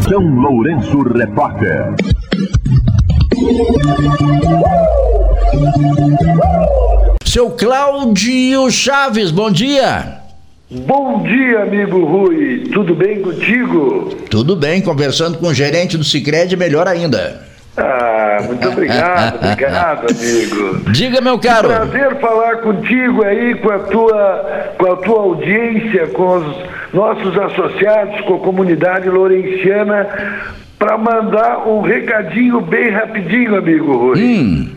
São Lourenço Repórter. Seu Cláudio Chaves, bom dia. Bom dia, amigo Rui. Tudo bem contigo? Tudo bem, conversando com o gerente do Sicredi, melhor ainda. Muito obrigado, amigo. Diga, meu caro. Prazer falar contigo aí, com a tua audiência, com os nossos associados, com a comunidade lourenciana, para mandar um recadinho bem rapidinho, amigo Rui.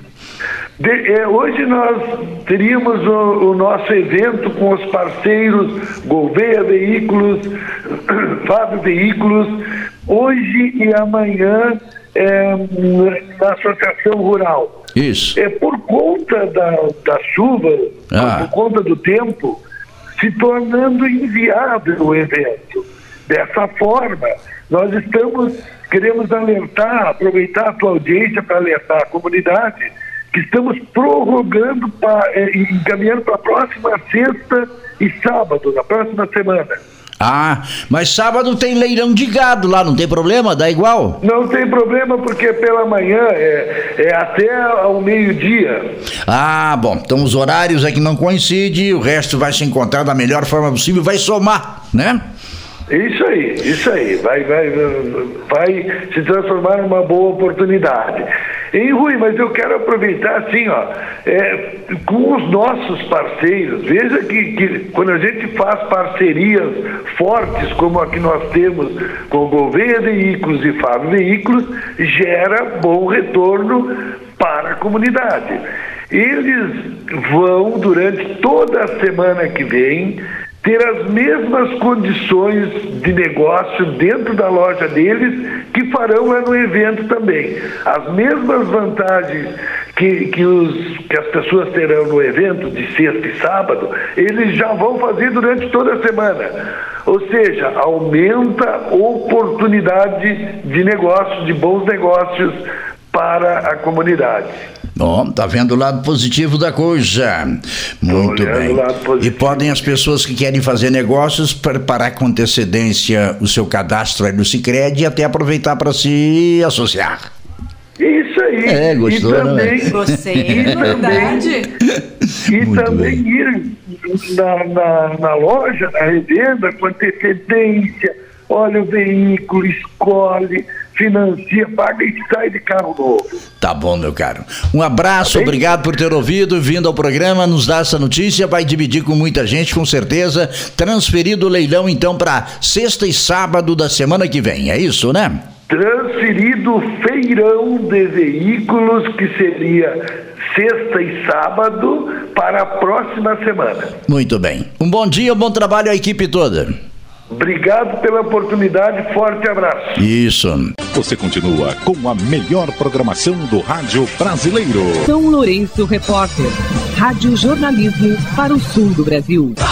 Hoje nós teríamos o nosso evento com os parceiros Gouveia Veículos, Fábio Veículos, hoje e amanhã na Associação Rural. Isso. Por conta da chuva, por conta do tempo, se tornando inviável o evento. Dessa forma, nós queremos alertar, aproveitar a tua audiência para alertar a comunidade que estamos prorrogando, encaminhando para a próxima sexta e sábado, na próxima semana. Mas sábado tem leilão de gado lá, não tem problema? Dá igual? Não tem problema, porque pela manhã é até ao meio-dia. Bom, então os horários é que não coincidem, o resto vai se encontrar da melhor forma possível, vai somar, né? Isso aí, vai se transformar numa boa oportunidade. Rui, mas eu quero aproveitar assim, com os nossos parceiros, veja que quando a gente faz parcerias fortes, como a que nós temos com Gouveia Veículos e Fábio Veículos, gera bom retorno para a comunidade. Eles vão, durante toda a semana que vem, ter as mesmas condições de negócio dentro da loja deles que farão lá no evento também. As mesmas vantagens que as pessoas terão no evento de sexta e sábado, eles já vão fazer durante toda a semana. Ou seja, aumenta a oportunidade de negócios, de bons negócios para a comunidade. Bom, tá vendo o lado positivo da coisa. Muito bem. E podem as pessoas que querem fazer negócios preparar com antecedência o seu cadastro aí no Sicredi e até aproveitar para se associar. Isso aí. Gostou, e também, né? Gostei, verdade. também ir na loja, na revenda, com antecedência, olha o veículo, escolhe, financia, paga e sai de carro novo. Tá bom, meu caro. Um abraço, obrigado por ter ouvido, vindo ao programa, nos dá essa notícia, vai dividir com muita gente, com certeza. Transferido o leilão, então, para sexta e sábado da semana que vem, é isso, né? Transferido o feirão de veículos, que seria sexta e sábado, para a próxima semana. Muito bem. Um bom dia, um bom trabalho à equipe toda. Obrigado pela oportunidade, forte abraço. Isso. Você continua com a melhor programação do rádio brasileiro. São Lourenço Repórter, rádio jornalismo para o sul do Brasil.